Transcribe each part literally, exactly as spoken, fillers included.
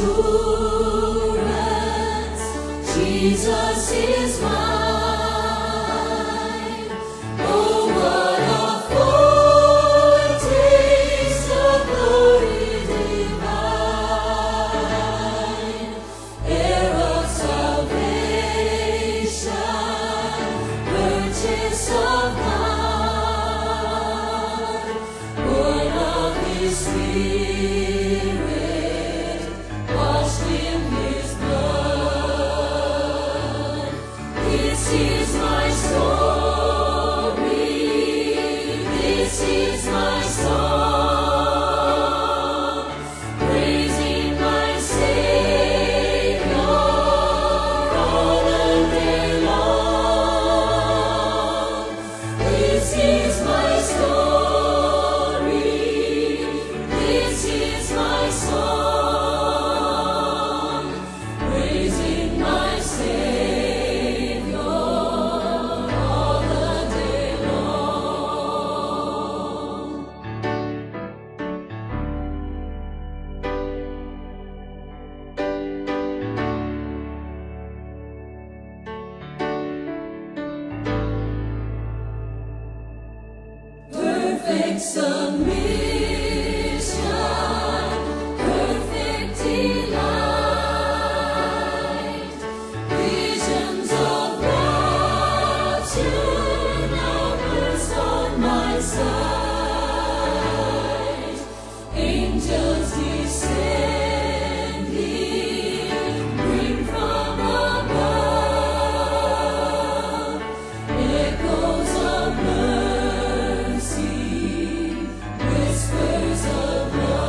assurance, Jesus is mine. Oh, what a foretaste of glory divine, heir of salvation, purchase of God, born of His Spirit, washed in His blood. This is my story, this is my song, praising my Savior all the day long. This is my story, this is my song, praising my Savior all the day long. Perfect submission, perfect delight, visions of rapture now burst on my sight. Angels descending, bring from above echoes of mercy, whispers of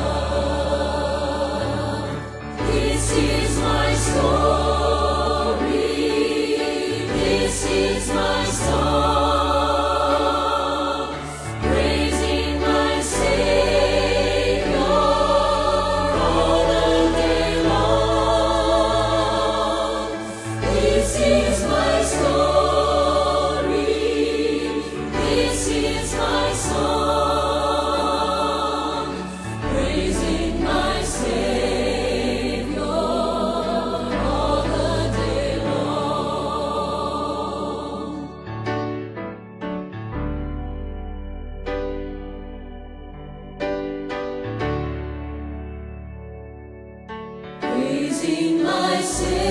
love. This is my story, this is my song, praising my Savior all the day long. This is my story, this is my song, praising my Savior all the day long. Praising my Savior